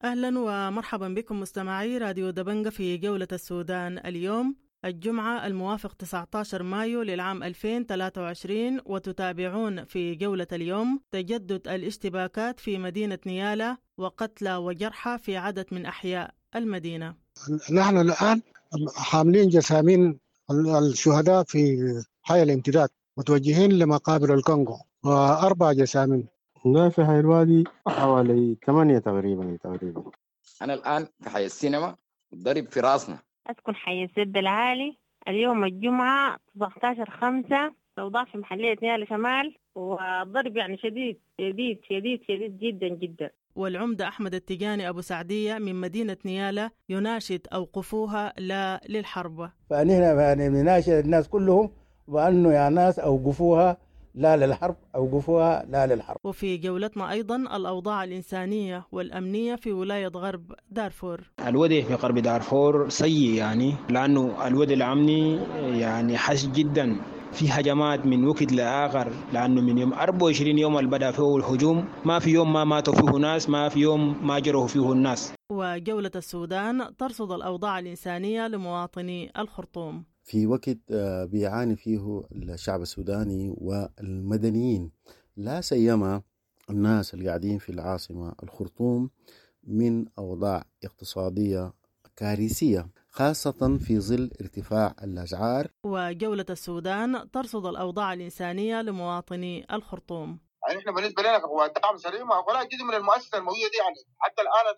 أهلا ومرحبا بكم مستمعي راديو دبنجة في جولة السودان اليوم الجمعة الموافق 19 مايو للعام 2023، وتتابعون في جولة اليوم تجدد الاشتباكات في مدينة نيالا وقتلى وجرحى في عدد من أحياء المدينة. نحن الآن حاملين جسامين الشهداء في حي الامتداد متوجهين لمقابر الكونغو، و4 جسامين. لا، في حي الوادي حوالي 8 تقريبا. أنا الآن في حي السينما ضرب في راسنا. أسكن حي السد العالي. اليوم الجمعة 19/5، الأوضاع في محلية نيالا شمال والضرب يعني شديد شديد شديد شديد جدا جدا. والعمدة أحمد التجاني أبو سعدية من مدينة نيالا يناشد أوقفوها لا للحرب. فنحن بنناشد الناس كلهم بأنه يا ناس أوقفوها لا للحرب، أوقفوها لا للحرب. وفي جولتنا أيضا الأوضاع الإنسانية والأمنية في ولاية غرب دارفور. الوضع في غرب دارفور سيء يعني، لأنه الوضع الأمني يعني حش جدا، في هجمات من وقت لآخر، لأنه من يوم 24 يوم اللي بدأ فيه الهجوم ما في يوم ما ماتوا فيه ناس، ما في يوم ما جروا فيه الناس. وجولة السودان ترصد الأوضاع الإنسانية لمواطني الخرطوم في وقت بيعاني فيه الشعب السوداني والمدنيين، لا سيما الناس اللي قاعدين في العاصمة الخرطوم، من أوضاع اقتصادية كارثية، خاصة في ظل ارتفاع الأسعار. وجولة السودان ترصد الأوضاع الإنسانية لمواطني الخرطوم. يعني إحنا بالنسبة لنا قوات الدعم السريع ولا جزء من المؤسسة الموجودة دي، يعني حتى الآن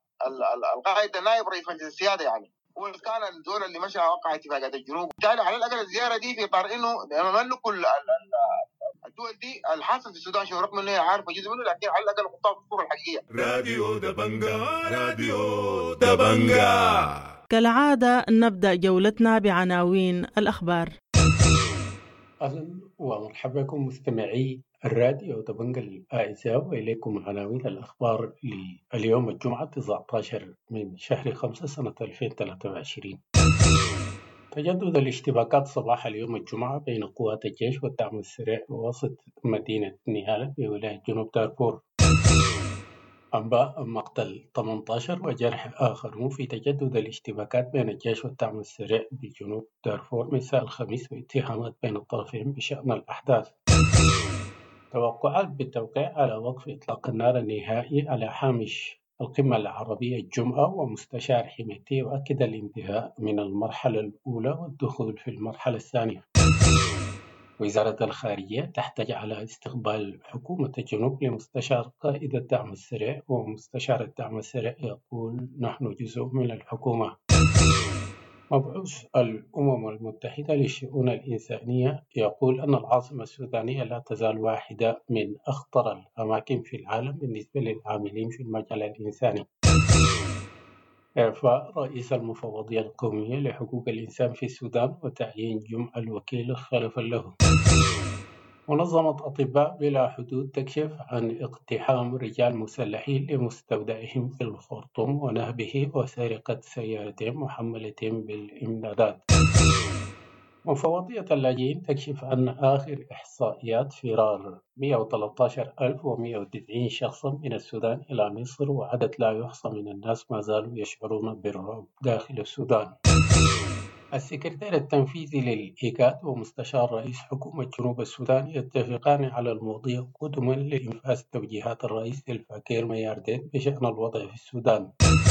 القائد النائب رئيس مجلس السيادة يعني وكان الدول اللي مشى وقع اتفاقات الجنوب، بالتالي على الأقل الزيارة دي في إطار إنه نملك كل الدول دي الحاصل في السودان شو، رغم إنه عارفة جزء منه، لكن على الأقل نحطها في الصورة الحقيقية. راديو دبنجا، راديو دبنجا. كالعادة نبدأ جولتنا بعناوين الأخبار. أهلا ومرحبا بكم مستمعي الراديو دبنجا الأعزاء، وإليكم عناوين الأخبار لليوم الجمعة 19 من شهر 5 سنة 2023. تجدد الاشتباكات صباح اليوم الجمعة بين قوات الجيش والدعم السريع بوسط مدينة نيالا في ولاية جنوب دارفور. أنباء مقتل 18 وجرح آخرون في تجدد الاشتباكات بين الجيش والدعم السريع بجنوب دارفور مساء الخميس، واتهامات بين الطرفين بشأن الأحداث. توقعات بالتوقيع على وقف إطلاق النار النهائي على هامش القمة العربية الجمعة، ومستشار حميتي يؤكد الانتهاء من المرحلة الأولى والدخول في المرحلة الثانية. وزارة الخارجية تحتاج على استقبال حكومة الجنوب لمستشار قائد الدعم السريع، ومستشار الدعم السريع يقول نحن جزء من الحكومة. مبعوث الأمم المتحدة للشؤون الإنسانية يقول أن العاصمة السودانية لا تزال واحدة من أخطر الأماكن في العالم بالنسبة للعاملين في المجال الإنساني. إعفاء رئيس المفوضية القومية لحقوق الإنسان في السودان وتعيين جمع الوكيل خلفا له. منظمة أطباء بلا حدود تكشف عن اقتحام رجال مسلحين لمستودعهم في الخرطوم ونهبه وسرقة سيارتين محملتين بالإمدادات. مفوضية اللاجئين تكشف عن آخر إحصائيات فرار 113,190 شخصا من السودان إلى مصر، وعدد لا يحصى من الناس ما زالوا يشعرون بالرعب داخل السودان. السكرتير التنفيذي للإيجاد ومستشار رئيس حكومة جنوب السودان يتفقان على المضي قدما لإنفاذ توجيهات الرئيس الفقير مياردين بشأن الوضع في السودان.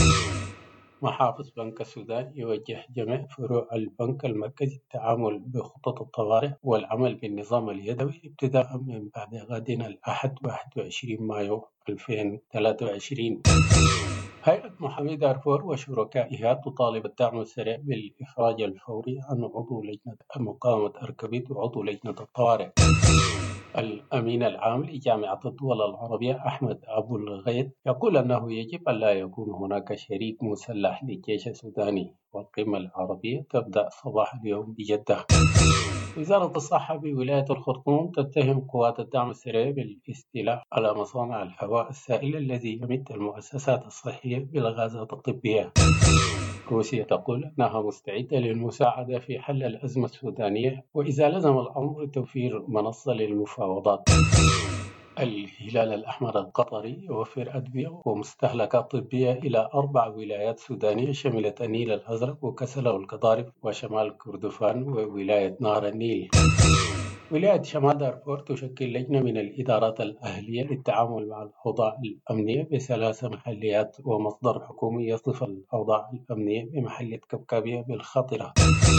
محافظ بنك السودان يوجه جميع فروع البنك المركزي التعامل بخطط الطوارئ والعمل بالنظام اليدوي ابتداء من بعد غد الأحد 21 مايو 2023. هيئة محامي دارفور وشركائها تطالب الدعم السريع بالإفراج الفوري عن عضو لجنة مقاومة أركبيت وعضو لجنة الطوارئ. الأمين العام لجامعة الدول العربية أحمد أبو الغيط يقول أنه يجب أن لا يكون هناك شريك مسلح للجيش السوداني، والقمة العربية تبدأ صباح اليوم بجدة. وزارة الصحة بولاية الخرطوم تتهم قوات الدعم السريع بالاستيلاء على مصانع الهواء السائل الذي يمد المؤسسات الصحية بالغازات الطبية. روسيا تقول أنها مستعدة للمساعدة في حل الأزمة السودانية، وإذا لزم الأمر توفير منصة للمفاوضات. الهلال الأحمر القطري يوفر أدوية ومستهلكات طبية إلى 4 ولايات سودانية شملت النيل الأزرق وكسلا والقضارف وشمال كردفان وولاية نهر النيل. ولاية شمال دارفور تشكل لجنة من الإدارات الأهلية للتعامل مع الأوضاع الأمنية ب3 محليات ومصدر حكومي يصف الأوضاع الأمنية بمحلية كبكابية بالخطرة.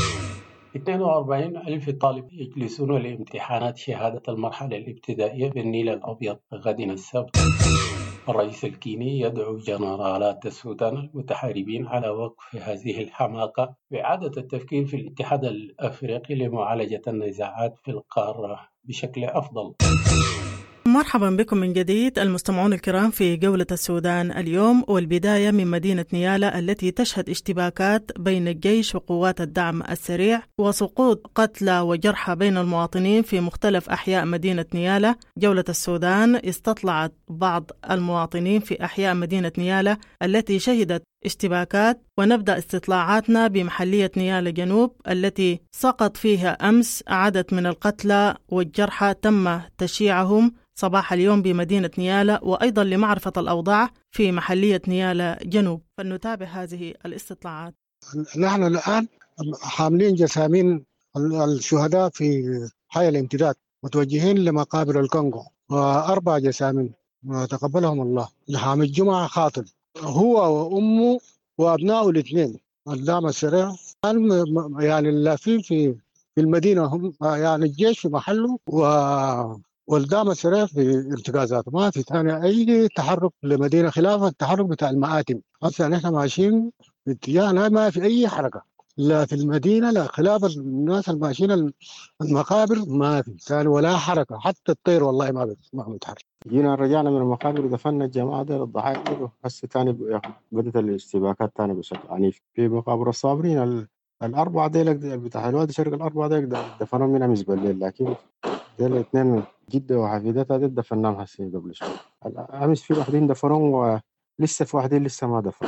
42,000 طالب يجلسون لامتحانات شهادة المرحلة الابتدائية بالنيل الأبيض غد السبت. الرئيس الكيني يدعو جنرالات السودان المتحاربين على وقف هذه الحماقة وإعادة التفكير في الاتحاد الأفريقي لمعالجة النزاعات في القارة بشكل أفضل. مرحبا بكم من جديد المستمعون الكرام في جولة السودان اليوم، والبداية من مدينة نيالا التي تشهد اشتباكات بين الجيش وقوات الدعم السريع وسقوط قتلى وجرحى بين المواطنين في مختلف أحياء مدينة نيالا. جولة السودان استطلعت بعض المواطنين في أحياء مدينة نيالا التي شهدت اشتباكات، ونبدأ استطلاعاتنا بمحلية نيالا جنوب التي سقط فيها أمس عدد من القتلى والجرحى تم تشييعهم صباح اليوم بمدينة نيالا، وأيضا لمعرفة الأوضاع في محلية نيالا جنوب. فلنتابع هذه الاستطلاعات. نحن الآن حاملين جسامين الشهداء في حي الامتداد متوجهين لمقابر الكونغو، و4 جسامين تقبلهم الله لحامل جمعة خاطب، هو وأمه وأبنائه الاثنين الدعم السريع. يعني اللافين في المدينة هم يعني الجيش في محله والدعم السريع في ارتكازاته، ما في ثاني أي تحرك لمدينة خلاف التحرك بتاع المآتم. هسه نحن ماشيين في اتجاهنا، ما في أي حركة لا في المدينة، لا خلاف الناس الماشيين المقابر ما في ثاني ولا حركة، حتى الطير والله ما بيتحرك. جينا رجعنا من المقابر ودفنا الجماعة دي الضحايا، هسه تاني بدت الاشتباكات تاني بشكل عنيف في مقابر الصابرين. الأربعة ديل بتاع الوادي شرق، الأربعة ديل دفنوا من أمس بالليل، لكن ديل 2 جدة وحفيدتها دي دفناهم هسه قبل شوي. أمس في واحدين دفنوا ولسه في واحدين لسه ما دفنوا.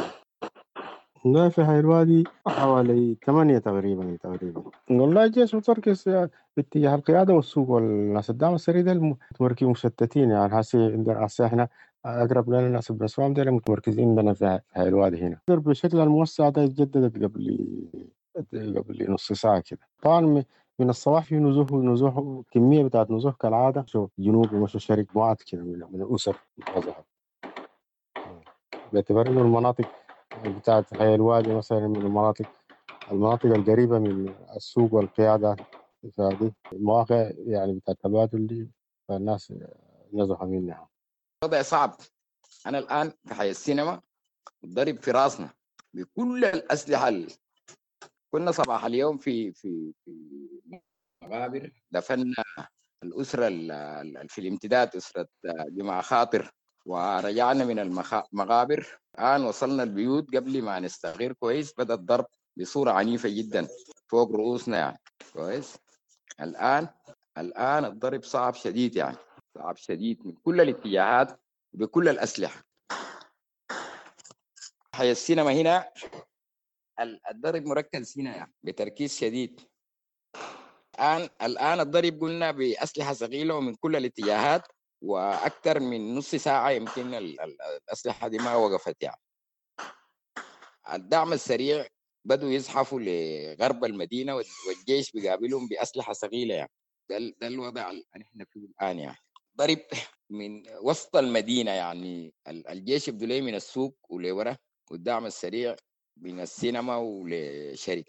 لا في هاي الوادي حوالي 8 تقريبا. والله الجيش متركز باتجاه القيادة والسوق، والناس الدعم السريع ده متمركزين مشتتين. يعني هسه احنا أقرب لنا الناس بن سوام ده متمركزين عندنا في هاي الوادي هنا. بشكل الموسع ده يتجدد قبل نص ساعة كده. طبعا من الصباح في نزوح كمية بتاعت نزوح كالعادة، شو جنوب ومشوا شرق مجموعات كده من الأسر وظهر، باعتبار إنه المناطق بتاعت هاي الوادي مثلا من المناطق القريبة من السوق والقيادة، فدي المواقع يعني بتاع التبادل دي، فالناس نزحوا منها. وضع صعب. أنا الآن في حي السينما ضرب في راسنا بكل الأسلحة. كنا صباح اليوم في مقابر، دفنا الأسرة في الامتداد، أسرة جماعة خاطر، ورجعنا من المقابر. الآن وصلنا البيوت قبل ما نستغير كويس، بدأ الضرب بصورة عنيفة جدا فوق رؤوسنا يعني كويس. الآن الضرب صعب شديد، يعني صعب شديد من كل الاتجاهات بكل الأسلحة. حي السينما هنا الضرب مركز هنا يعني بتركيز شديد. الآن الضرب قلنا بأسلحة ثقيلة ومن كل الاتجاهات، وأكثر من نص ساعة يمكن الأسلحة دي ما وقفت. يعني الدعم السريع بدوا يزحفوا لغرب المدينة والجيش بيقابلهم بأسلحة ثقيلة. يعني ده الوضع اللي احنا فيه الآن. يعني ضرب من وسط المدينة، يعني الجيش يبدو لي من السوق ولورا، والدعم السريع من السينما ولشرق.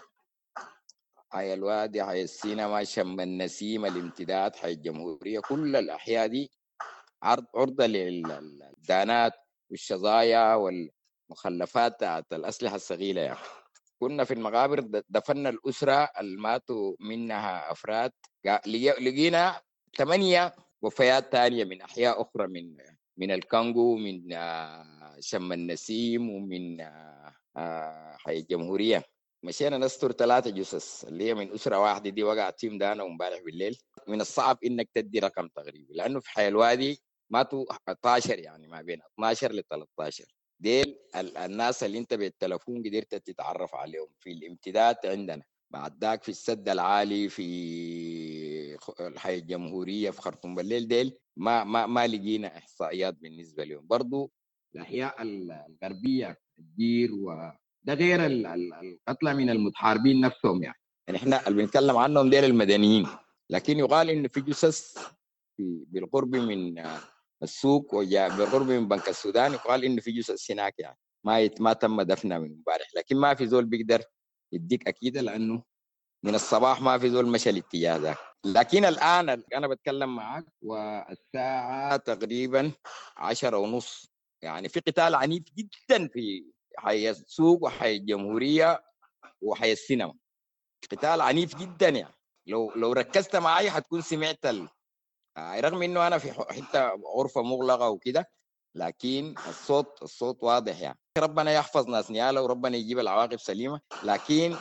حي الوادي، حي السينما، شم النسيم، الامتداد، حي الجمهورية، كل الأحياء دي عرضة للدانات والشظايا والمخلفات بتاعت الأسلحة الثقيلة. يعني كنا في المقابر دفنا الأسرة الماتوا منها أفراد، لقينا 8 وفيات تانية من أحياء أخرى من الكونغو، من شم النسيم، ومن حي الجمهورية. مشينا نستر 3 جثث اللي هي من أسرة واحدة دي وقعت فيهم دانا ومبارح بالليل. من الصعب إنك تدي رقم تقريبي، لأنه في حي الوادي ماتوا 12، يعني ما بين 12 ل 13. ديل الناس اللي انت بالتلفون قدرت تتعرف عليهم. في الامتداد عندنا، بعد ذاك في السد العالي، في الحي الجمهورية، في خرطوم بالليل، ديل ما لقينا احصائيات بالنسبه لهم. برضو الاحياء الغربيه الدير وده غير القتلى من المتحاربين نفسهم. يعني احنا اللي بنتكلم عنهم دير المدنيين، لكن يقال ان في جثث بالقرب من السوق بالقرب من بنك السودان، يقال ان في جثث هناك يعني ما تم دفنها من امبارح، لكن ما في زول بيقدر يديك اكيد لانه من الصباح ما في زول مشى الاتجاه ذاك. لكن الان انا بتكلم معك والساعه تقريبا 10:30، يعني في قتال عنيف جدا في حي السوق وحي الجمهوريه وحي السينما، قتال عنيف جدا. يعني لو ركزت معي حتكون سمعت رغم انه انا في حته غرفه مغلقه وكده، لكن الصوت واضح. يعني ربنا يحفظ ناس نيالا وربنا يجيب العواقب سليمه، لكن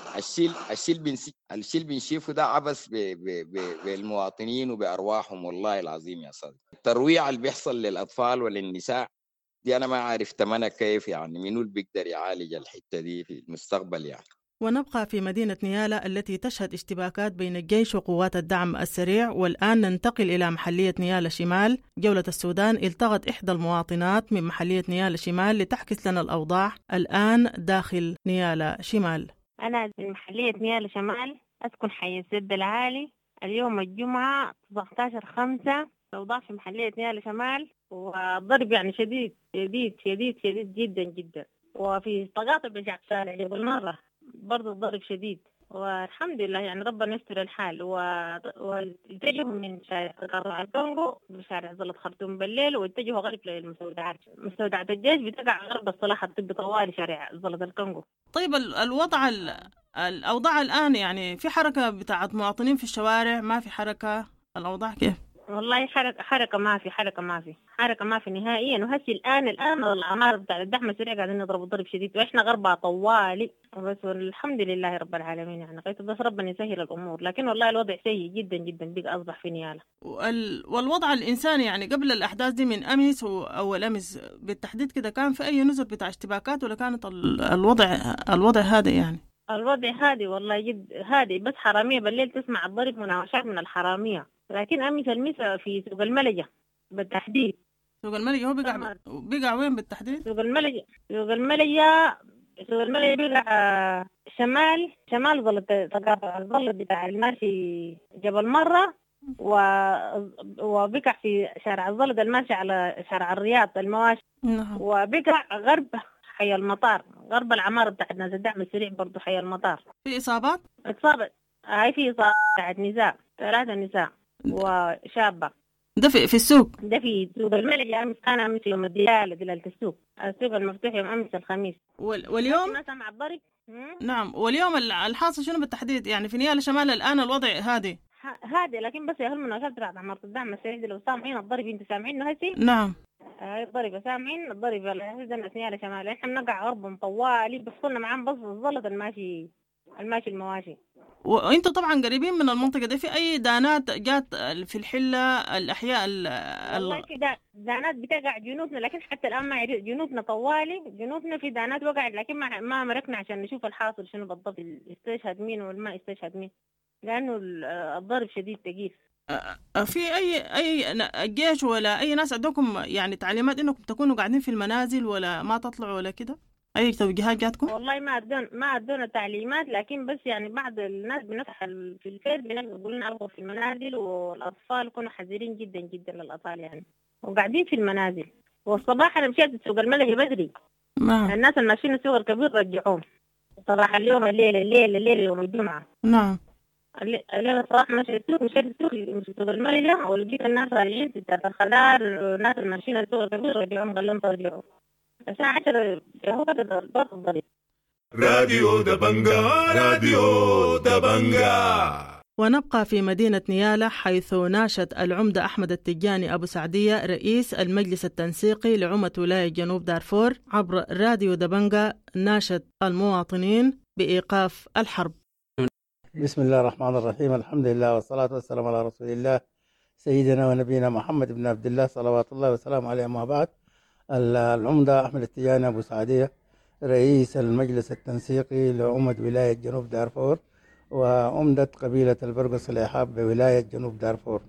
الشيل بنشوفه ده عبث بالمواطنين وبارواحهم. والله العظيم يا صادق، الترويع اللي بيحصل للاطفال وللنساء دي انا ما عارف ثمنها كيف، يعني منو اللي بيقدر يعالج الحته دي في المستقبل يعني. ونبقى في مدينة نيالا التي تشهد اشتباكات بين الجيش وقوات الدعم السريع. والآن ننتقل إلى محلية نيالا شمال. جولة السودان التقت إحدى المواطنات من محلية نيالا شمال لتحكي لنا الأوضاع الآن داخل نيالا شمال. أنا في محلية نيالا شمال، أسكن حي السد العالي. اليوم الجمعة 19/5. الأوضاع في محلية نيالا شمال والضرب يعني شديد شديد شديد شديد جدا جدا، وفي تقاطع بشع الشارع بالمرة برضو الضرب شديد. والحمد لله يعني ربنا يستر الحال. واتجهوا من شارع تقاطع الكونغو بشارع زلط خرطوم بالليل، واتجهوا غرب للمستودعات. مستودعات الجيش بتقع غرب الصلاح الطبي طوالي شارع زلط الكونغو. طيب الأوضاع الآن يعني في حركة بتاعت مواطنين في الشوارع؟ ما في حركة؟ الأوضاع كيف؟ والله حركة ما في نهائيا. وهسي الآن العمارة بتاع الدعم السريع قاعدين نضربوا ضرب شديد، وإحنا غربها طوالي. بس الحمد لله رب العالمين، يعني قيت بس ربنا يسهل الأمور. لكن والله الوضع سيء جدا جدا بقى أصبح في نيالا. والوضع الإنساني يعني قبل الأحداث دي من أمس أو الأمس بالتحديد كده كان في أي نزل بتاع اشتباكات، ولا كانت الوضع هادئ؟ يعني الوضع هادي والله جد هادي، بس حرامية بالليل تسمع الضرب مناوشات من الحرامية. لكن أمس المسا في سوق الملجة بالتحديد. سوق الملجة هو بيقع وين بالتحديد؟ سوق الملجة بيقع شمال ظل بتاع الماشي جبل مرة، وبيقع في شارع الظلد الماشي على شارع الرياض المواشي. وبيقع غرب حي المطار، غرب العمارة بتاعت ناس الدعم السريع برضو حي المطار. في إصابات؟ هاي في إصابات بتاعت نساء، 3 نساء وشابة. ده في السوق؟ ده في سوق الملجة. أمس كان أمس يوم دلالة السوق المفتوح يوم أمس الخميس. واليوم ما سمع الضرب. نعم. واليوم الحاصل شنو بالتحديد؟ يعني في نيالا شمال الآن الوضع هادي، لكن بس يا هل المناوشات بتاعت عمارة الدعم السريع لو سامعين الضرب، انتوا سامعينه هسي؟ نعم. الضرب سامعين الضرب هذا نيالا شمال. احنا بنقع غرب طوالي، بس كنا معاهم بس الظلط الماشي المواشي. وانتوا طبعا قريبين من المنطقة دي، في أي دانات جات في الحلة الأحياء؟ والله في دانات بتقع جنوبنا، لكن حتى الآن ما يعرف جنوبنا طوالي. جنوبنا في دانات وقعت، لكن ما مركنا عشان نشوف الحاصل شنو بالضبط، استشهد مين والما استشهد مين، لأنه الضرب شديد تقيل. في أي الجيش ولا أي ناس عندكم يعني تعليمات إنكم تكونوا قاعدين في المنازل ولا ما تطلعوا ولا كده؟ أي توجيهات جاتكم؟ والله ما أدونا تعليمات، لكن بس يعني بعض الناس بنفتح في الفيس بيقولوا لنا أبغوا في المنازل، والأطفال يكونوا حذرين جدا جدا للأطفال يعني، وقاعدين في المنازل. والصباح أنا مشيت سوق الملجة بدري. نعم. الناس اللي ماشيين السوق الكبير رجعوهم صراحة. اليوم الليل يوم الجمعة. نعم. الليلة صراحة مشيت السوق سوق الملجة، ولقيت الناس راجعين ستات الخضار، والناس اللي ماشيين السوق الكبير رجعوهم قال لهم ترجعوا. الساعة 10 هو كده ضرب الضرب. راديو دبنجا. ونبقى في مدينة نيالا، حيث ناشد العمدة أحمد التجاني أبو سعدية رئيس المجلس التنسيقي لعمة ولاية جنوب دارفور عبر راديو دبنجا ناشد المواطنين بإيقاف الحرب. بسم الله الرحمن الرحيم. الحمد لله والصلاة والسلام على رسول الله سيدنا ونبينا محمد بن عبد الله صلوات الله وسلام عليه. ما بعد، العمدة أحمد التجاني أبو سعدية رئيس المجلس التنسيقي لعمة ولاية جنوب دارفور وعمدة قبيلة البرقص الإحاب بولاية جنوب دارفور،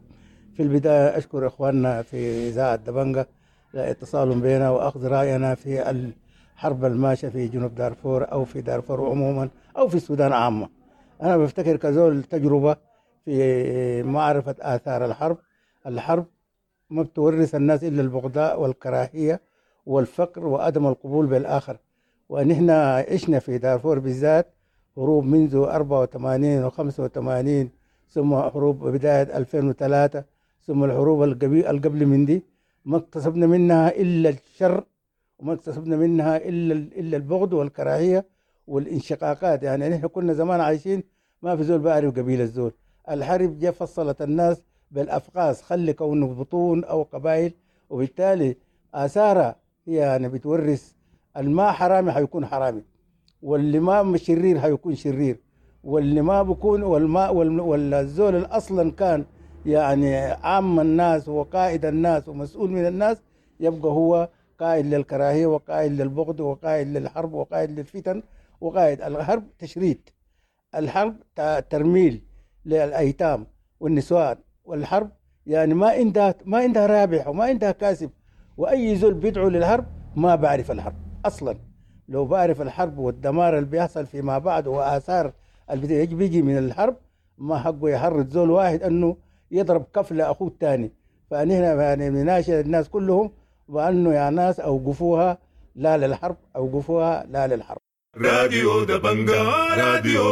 في البداية أشكر إخواننا في إذاعة دبنجة لاتصالهم بنا وأخذ رأينا في الحرب الماشية في جنوب دارفور أو في دارفور عموما أو في السودان عامة. أنا بفتكر كزول تجربة في معرفة آثار الحرب ما بتورث الناس إلا البغضاء والكراهية والفقر وعدم القبول بالآخر. ونحن عشنا في دارفور بالذات حروب منذ 84 و85 ثم حروب بداية 2003 ثم الحروب القبل من دي، ما اكتسبنا منها إلا الشر وما اكتسبنا منها إلا البغض والكراهية والانشقاقات. يعني نحن كنا زمان عايشين ما في زول بيعرف قبيلة الزول. الحرب جاء فصلت الناس بالأفقاس، خلي كونه بطون أو قبائل، وبالتالي آثارها هي يعني بتورث الماء حرامي حيكون حرامي، واللي ما شرير حيكون شرير، واللي ما بيكون والزول الأصلا كان يعني عام الناس وقائد الناس ومسؤول من الناس يبقى هو قائد للكراهية وقائد للبغض وقائد للحرب وقائد للفتن وقائد. الحرب تشريد، الحرب ترميل للأيتام والنسوان، والحرب يعني ما عندها رابح وما عندها كاسب. وأي زول بيدعو للحرب ما بعرف الحرب أصلا. لو بعرف الحرب والدمار اللي بيحصل فيما بعد وآثار اللي بيجي من الحرب ما حقه يحرض زول واحد أنه يضرب كف لأخوه الثاني. فنحن يعني بناشد الناس كلهم بأنه يا ناس أوقفوها لا للحرب، أوقفوها لا للحرب. راديو دبنجا، راديو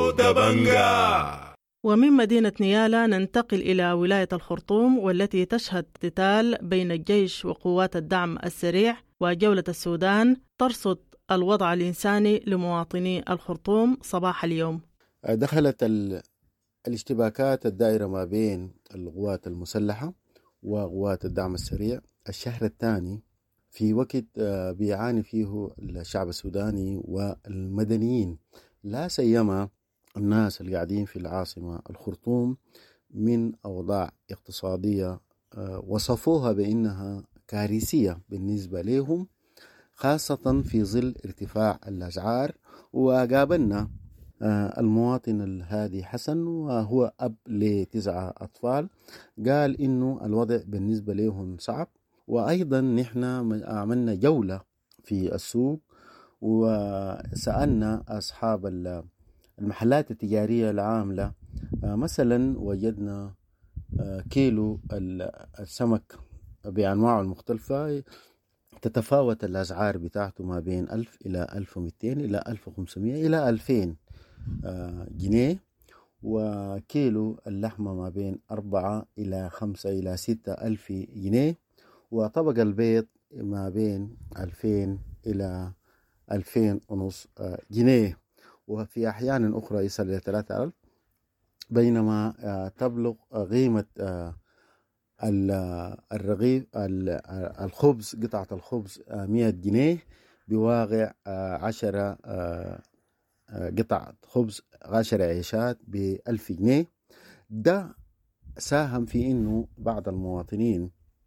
دبنجا. ومن مدينة نيالا ننتقل إلى ولاية الخرطوم، والتي تشهد قتال بين الجيش وقوات الدعم السريع. وجولة السودان ترصد الوضع الإنساني لمواطني الخرطوم صباح اليوم. دخلت الاشتباكات الدائرة ما بين القوات المسلحة وقوات الدعم السريع الشهر الثاني في وقت بيعاني فيه الشعب السوداني والمدنيين، لا سيما الناس اللي قاعدين في العاصمة الخرطوم، من أوضاع اقتصادية وصفوها بأنها كارثية بالنسبة لهم، خاصة في ظل ارتفاع الأسعار. وقابلنا المواطن الهادي حسن وهو أب ل9 أطفال، قال إنه الوضع بالنسبة لهم صعب. وأيضا نحن عملنا جولة في السوق وسألنا أصحاب المحلات التجارية العاملة. مثلا وجدنا كيلو السمك بأنواعه المختلفة تتفاوت الأسعار بتاعته ما بين 1000 إلى 1200 إلى 1500 إلى 2000 جنيه، وكيلو اللحمة ما بين 4 إلى 5 إلى 6 ألف جنيه، وطبق البيض ما بين 2000 إلى 2500 جنيه، وفي أحيان أخرى يصل إلى 3000. بينما تبلغ قيمة الرغيف الخبز، قطعة الخبز 100 جنيه بواقع 10 قطع خبز 10 عيشات ب1000 جنيه. ده ساهم في إنه بعض المواطنين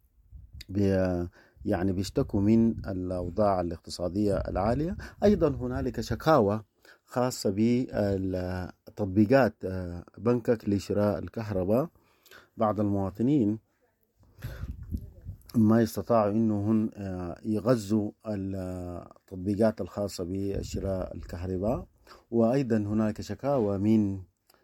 يعني بيشتكوا من الأوضاع الاقتصادية العالية. أيضا هنالك شكاوى خاصة بتطبيقات بنكك لشراء الكهرباء. بعض المواطنين ما يستطاعوا إنهم يغذوا التطبيقات الخاصة بشراء الكهرباء. وأيضا هناك شكاوى من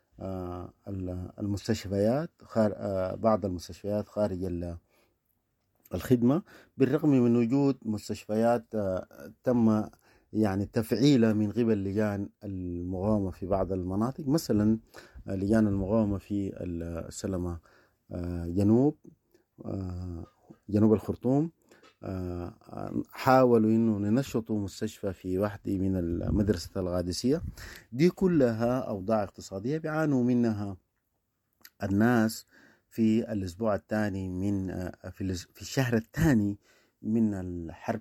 المستشفيات، بعض المستشفيات خارج الخدمة، بالرغم من وجود مستشفيات تم يعني تفعيلها من قبل لجان المقاومة في بعض المناطق. مثلا لجان المقاومة في السلمة جنوب الخرطوم حاولوا إنه ننشطوا مستشفى في واحدة من المدرسة القادسية. دي كلها أوضاع اقتصادية بيعانوا منها الناس في الأسبوع الثاني من في الشهر الثاني من الحرب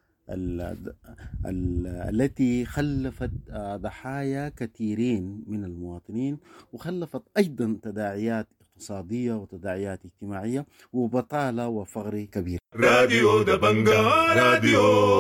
التي خلفت ضحايا كثيرين من المواطنين، وخلفت أيضا تداعيات اقتصادية وتداعيات اجتماعية وبطالة وفقر كبير. راديو دبنجا، راديو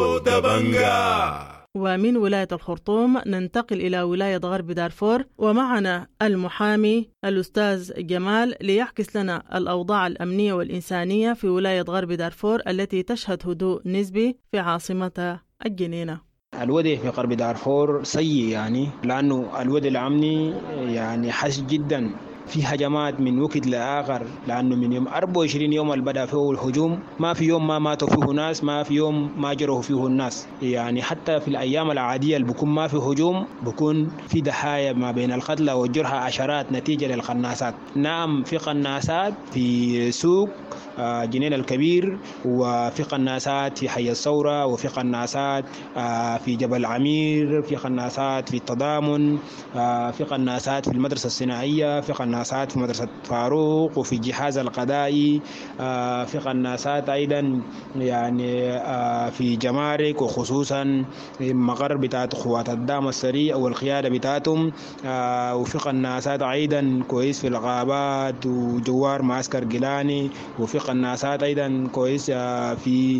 دبنجا. ومن ولاية الخرطوم ننتقل إلى ولاية غرب دارفور، ومعنا المحامي الأستاذ جمال ليحكي لنا الأوضاع الأمنية والإنسانية في ولاية غرب دارفور التي تشهد هدوء نسبي في عاصمتها الجنينة. الوضع في غرب دارفور سيء يعني، لأنه الوضع الأمني يعني حش جدا، في هجمات من وقت لآخر، لأنه من يوم 24 يوم اللي بدأ فيه الهجوم ما في يوم ما ماتوا فيه ناس، ما في يوم ما جروا فيه الناس. يعني حتى في الأيام العادية اللي بكون ما في هجوم بكون في ضحايا ما بين القتلى والجرحى عشرات نتيجة للقناصات. نعم في قناصات في سوق جنين الكبير، وفي قناصات في حي الثورة، وفي قناصات في جبل عمير، في قناصات في التضامن، في قناصات في المدرسة الصناعية، في قناصات في مدرسة فاروق، وفي جهاز القضائي، في قناصات أيضا يعني في جمارك، وخصوصا مقر بتاعت قوات الدعم السريع والقيادة بتاعتهم، وفي قناصات أيضا كويس في الغابات وجوار معسكر جيلاني، وفي قناصات أيضا كويس في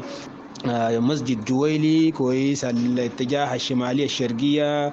مسجد جويلي كويس الاتجاه الشمالي الشرقية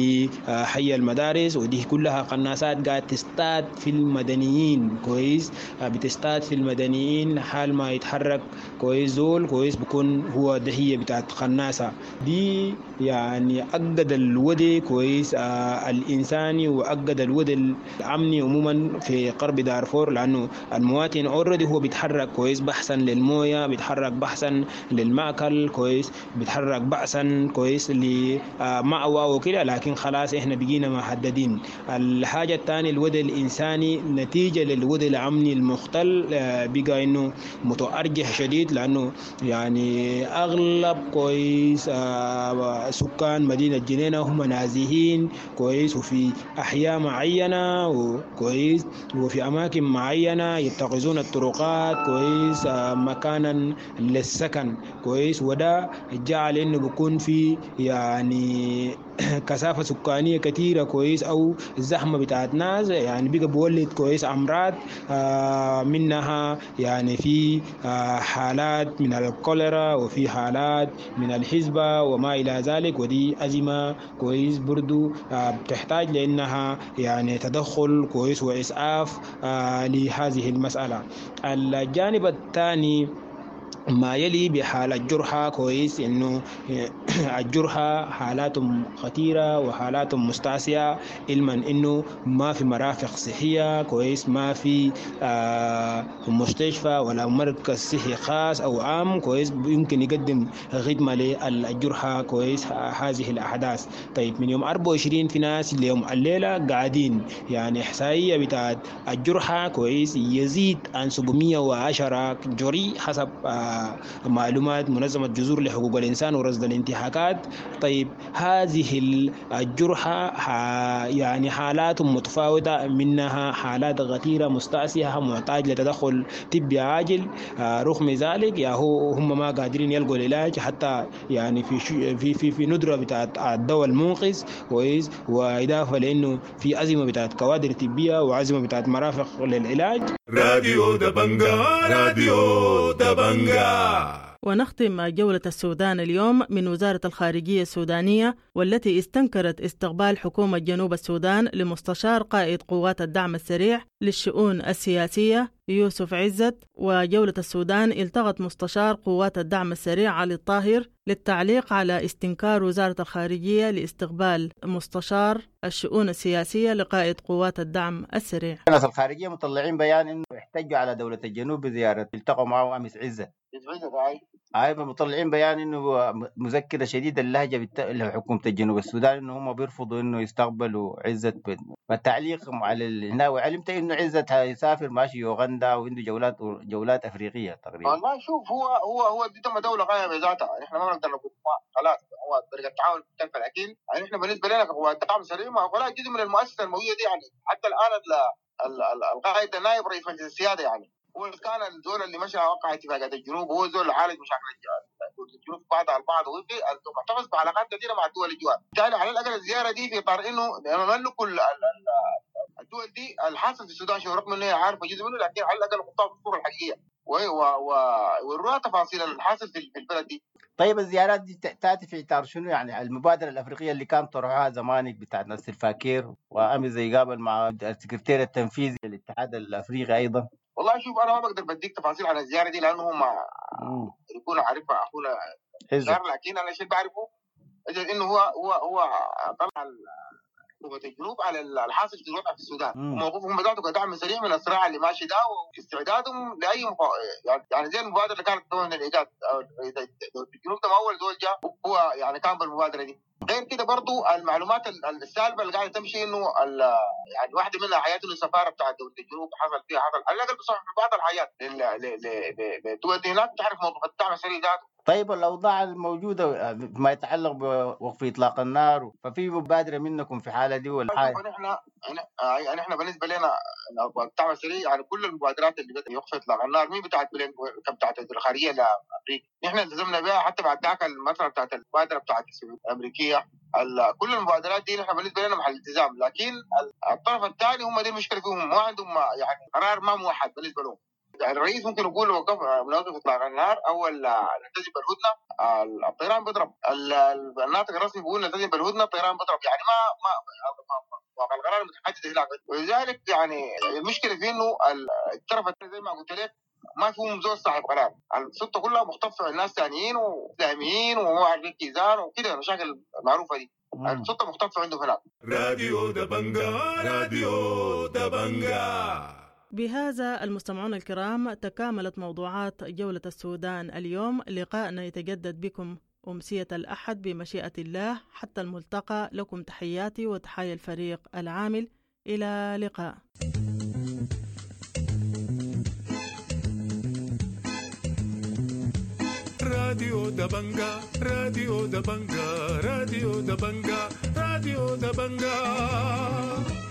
لحي المدارس. ودي كلها قناصات قاعد تستاد في المدنيين كويس، بتستاد في المدنيين حال ما يتحرك كويس زول كويس بكون هو دهية بتاعت قناصة. دي يعني أقد الودي كويس الإنساني وأقد الودي الأمني عموما في غرب دارفور، لأنه المواطن أوريدي هو بيتحرك كويس بحثا للموية، بيتحرك بحثا للمأكل كويس، بيتحرك بحثا كويس لمأوى وكده، لكن خلاص إحنا بقينا محددين. الحاجة الثانية الودي الإنساني نتيجة للودي الأمني المختل بقى إنه متأرجح شديد، لأنه يعني أغلب كويس سكان مدينة جنينة هم نازحين كويس، وفي أحياء معينة وكويس وفي أماكن معينة يتخذون الطرقات كويس مكانا للسكن كويس، وده جعل إنه بيكون في يعني كثافة سكانية كثيرة كويس أو الزحمة بتاعت ناس، يعني بيقى بولد كويس أمراض منها يعني في حالات من الكوليرا وفي حالات من الحزبة وما إلى ذلك. ودي أزمة كويس برضو بتحتاج لأنها يعني تدخل كويس وإسعاف لهذه المسألة. الجانب الثاني ما يلي بحال الجرحى كويس، إنه الجرحى حالاتهم خطيرة وحالاتهم مستعصية، علما إنه ما في مرافق صحية كويس، ما في مستشفى ولا مركز صحي خاص أو عام كويس يمكن يقدم خدمة للجرحى كويس هذه الأحداث. طيب من يوم 24 في ناس اليوم الليلة قاعدين يعني إحصائية بتاعت الجرحى كويس يزيد عن 710 جري حسب معلومات منظمة جذور لحقوق الإنسان ورصد الانتهاكات. طيب هذه الجرحى يعني حالات متفاوتة، منها حالات غتيرة مستعصية محتاج لتدخل طبي عاجل، رغم ذلك يا هم ما قادرين يلقوا العلاج حتى يعني في ندرة بتاعت الدواء المنقذ كويس، وإضافة لأنه في أزمة بتاعت كوادر طبية وأزمة بتاعت مرافق للعلاج. راديو دبنجا، راديو دبنجا. ونختم جولة السودان اليوم من وزارة الخارجية السودانية، والتي استنكرت استقبال حكومة جنوب السودان لمستشار قائد قوات الدعم السريع للشؤون السياسية يوسف عزت. وجولة السودان التقت مستشار قوات الدعم السريع علي الطاهر للتعليق على استنكار وزارة الخارجية لاستقبال مستشار الشؤون السياسية لقائد قوات الدعم السريع. الناس الخارجية مطلعين بيان إنه احتجوا على دولة الجنوب بزيارة التقوا معه أمس عزت. مطلعين بيان انه مذكره شديده اللهجه لحكومه الجنوب السودان انه هم بيرفضوا انه يستقبلوا عزت. والتعليق على هنا، وعلمت انه عزت هيسافر ماشي يوغندا وعنده جولات افريقيه تقريبا. والله شوف هو دي تم دوله قائمه بذاتها، احنا ما نقدر نقول خلاص هو طريقه التعامل مختلفه، لكن يعني احنا بالنسبه لنا كقوات دعم سريع ولا جزء من المؤسسه الموجوده دي، يعني حتى الان القائد النائب رئيس مجلس السياده يعني هو كان الزول اللي مشى وقع اتفاقات الجنوب، هو زول اللي عالج مشاكل الجنوب بعضها البعض، وفي محتفظ بعلاقات كثيره مع الدول الجوار. بالتالي على الاقل الزياره دي في اطار انه نملك الدول الدول دي الحاصل في السودان شو، رغم انه هي عارفه جزء منه، لكن على الاقل حطها في الصوره الحقيقيه ووروها تفاصيل الحاصل في البلد دي. طيب الزيارات دي تاتي في اطار شنو؟ يعني المبادره الافريقيه اللي كان طرحوها زمانك بتاع ناصر فاكير وامي زي قابل مع السكرتير التنفيذي للاتحاد الافريقي ايضا. والله شوف انا ما بقدر بديك تفاصيل عن الزياره دي لانه هم يكونوا عارفها اخونا زار، لكن انا شيء بعرفه انه هو طلع لغه الجنوب على الحاصل في الوضع في السودان، موقفهم بذاته كدعم سريع من الصراع اللي ماشي ده واستعدادهم لاي يعني زي المبادره اللي كانت من الايجاد الجنوب ده اول دول جاء هو يعني كان بالمبادره دي. غير كده برضو المعلومات السالبه اللي قاعده تمشي انه يعني واحده منها حياه السفاره بتاعت دوله الجنوب حصل فيها على الاقل بصح في بعض الحاجات للدول دي هناك تعرف موقف الدعم السريع ذاته. طيب الاوضاع الموجوده ما يتعلق بوقف اطلاق النار، ففي مبادره منكم في حاله دي ولا حاجه؟ احنا بالنسبه لنا الدعم السريع يعني كل المبادرات اللي يوقف اطلاق النار مين بتاعت الخارجيه لامريكا، نحن التزمنا بها حتى بعد ذاك المساله بتاعت المبادره بتاعت الامريكيه. كل المبادرات دي نحن بالنسبه لنا محل التزام، لكن الطرف الثاني هم دي المشكله فيهم، ما عندهم يعني قرار ما موحد بالنسبه لهم. الرئيس ممكن يقول وقف مناطق اطلاق النار او نلتزم بالهدنه، الطيران بيضرب، الناطق الرسمي بيقول نلتزم بالهدنه، الطيران بيضرب، يعني ما القرار متحدد هناك. ولذلك يعني المشكله في انه الطرف الثاني زي ما قلت لك ما فيهم زول صاحب قرار، السلطه كلها مختفى ناس ثانيين واسلاميين ومعرفين كيزان وكده، المشاكل المعروفه دي السلطه مختفى عندهم هناك. راديو دبنجا، راديو دبنجا. بهذا المستمعون الكرام تكاملت موضوعات جولة السودان اليوم. لقاءنا يتجدد بكم أمسية الأحد بمشيئة الله. حتى الملتقى، لكم تحياتي وتحية الفريق العامل. إلى لقاء. راديو دبنجا، راديو دبنجا، راديو دبنجا، راديو دبنجا.